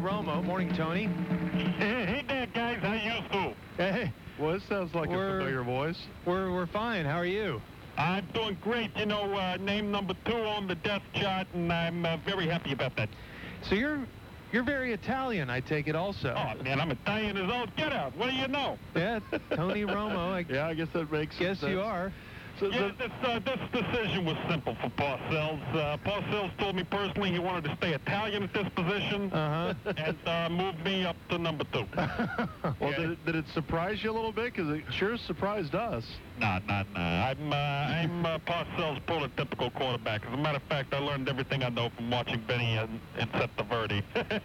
Romo. Morning, Tony. Hey there, guys. How you do? Hey, Well, this sounds like a familiar voice. we're fine. How are you? I'm doing great. You know, name number 2 on the death chart, and I'm very happy about that. So you're very Italian, I take it also. Oh, man, I'm Italian as all get out. What do you know? Yeah, Tony Romo. Yeah, I guess that makes Guess sense. you are. So, Yeah, this decision was simple for Parcells. Parcells told me personally he wanted to stay Italian at this position and moved me up to number 2. well, did it surprise you a little bit? Because it sure surprised us. Nah. I'm Parcells' prototypical quarterback. As a matter of fact, I learned everything I know from watching Benny and Testaverde.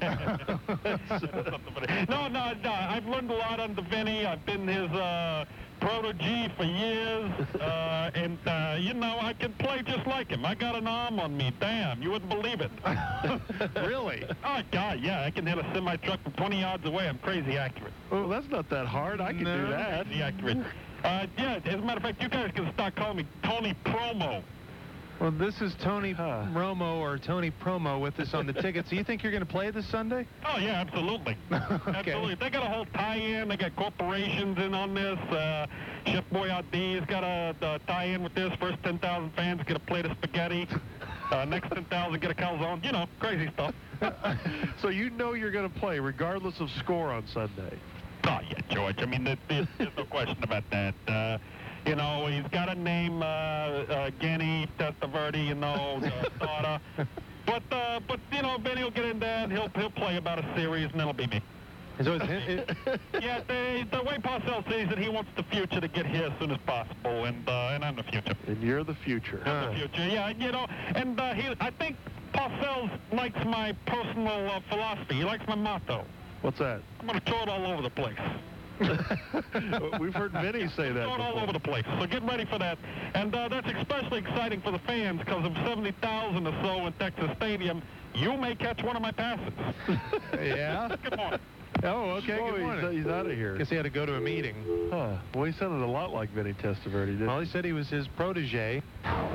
No. I've learned a lot under Vinny. I've been his protege for years, and you know, I can play just like him. I got an arm on me. Damn, you wouldn't believe it. Really? Oh, God, yeah, I can hit a semi-truck from 20 yards away. I'm crazy accurate. Well, that's not that hard. I can do that. Crazy accurate. Yeah, as a matter of fact, you guys can start calling me Tony Promo. Well, this is Tony Romo or Tony Promo with us on the ticket. So you think you're going to play this Sunday? Oh, yeah, absolutely. Absolutely. They got a whole tie-in. They got corporations in on this. Chef Boyardee's got a tie-in with this. First 10,000 fans get a plate of spaghetti. Next 10,000 get a calzone. You know, crazy stuff. So you know you're going to play regardless of score on Sunday. Oh, yeah, George. I mean, there's no question about that. You know, he's got a name, Genny, Testaverde, you know, Starter. But you know, Benny will get in there and he'll play about a series, and it'll be me. So Yeah, the way Parcells sees it, he wants the future to get here as soon as possible, and I'm the future. And you're the future. I'm the future, yeah, you know, and I think Parcells likes my personal philosophy. He likes my motto. What's that? I'm going to throw it all over the place. We've heard Vinny say that Throw it all before. over the place. So get ready for that. And that's especially exciting for the fans because of 70,000 or so in Texas Stadium. You may catch one of my passes. Yeah? Good morning. Oh, okay. Oh, Good morning. he's out of here. Guess he had to go to a meeting. Huh. Well, he sounded a lot like Vinny Testaverde, didn't he? Well, he said he was his protege.